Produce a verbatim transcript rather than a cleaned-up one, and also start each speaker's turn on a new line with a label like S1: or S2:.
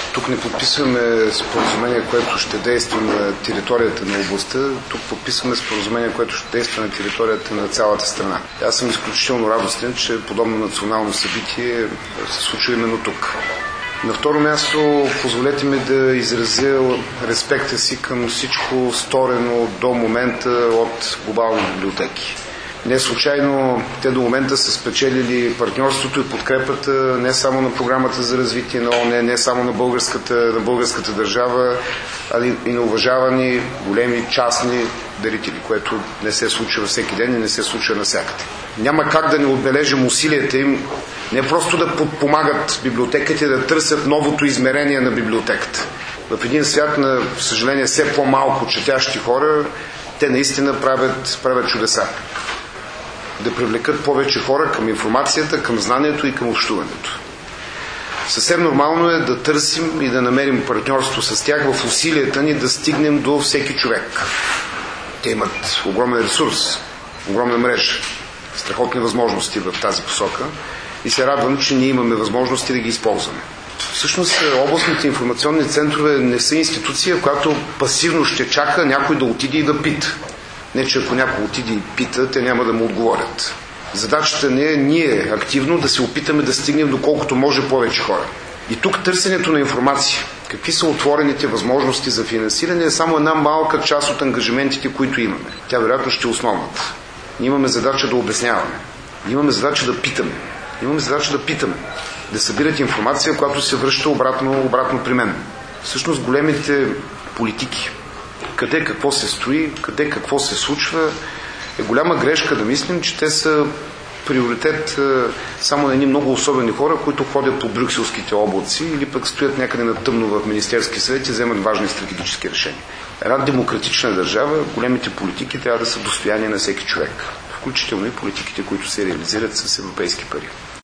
S1: Тук не подписваме споразумение, което ще действа на територията на областта, тук подписваме споразумение, което ще действа на територията на цялата страна. Аз съм изключително радостен, че подобно национално събитие се случва именно тук. На второ място, позволете ми да изразя респекта си към всичко сторено до момента от глобални библиотеки. Не случайно те до момента са спечелили партньорството и подкрепата не само на програмата за развитие на ООН, не само на българската, на българската държава, а и на уважавани големи частни дарители, което не се случва всеки ден и не се случва навсякъде. Няма как да не отбележим усилията им не просто да подпомагат библиотеките, да търсят новото измерение на библиотеката. В един свят на, съжаление, все по-малко четящи хора, те наистина правят, правят чудеса. Да привлекат повече хора към информацията, към знанието и към общуването. Съвсем нормално е да търсим и да намерим партньорство с тях в усилията ни да стигнем до всеки човек. Те имат огромен ресурс, огромна мрежа, страхотни възможности в тази посока и се радвам, че ние имаме възможности да ги използваме. Всъщност областните информационни центрове не са институция, която пасивно ще чака някой да отиде и да пита. Не, че ако някой отиде и пита, те няма да му отговорят. Задачата не е ние активно да се опитаме да стигнем до колкото може повече хора. И тук търсенето на информация, какви са отворените възможности за финансиране, е само една малка част от ангажиментите, които имаме. Тя вероятно ще е основната. Ние имаме задача да обясняваме. Ние имаме задача да питаме. Имаме задача да питаме. Да събират информация, която се връща обратно, обратно при мен. Всъщност големите политики, къде какво се строи, къде какво се случва, е голяма грешка да мислим, че те са приоритет само на едни много особени хора, които ходят по брюкселските облаци или пък стоят някъде на тъмно в Министерски съвет и вземат важни стратегически решения. Една демократична държава, големите политики трябва да са достояние на всеки човек, включително и политиките, които се реализират с европейски пари.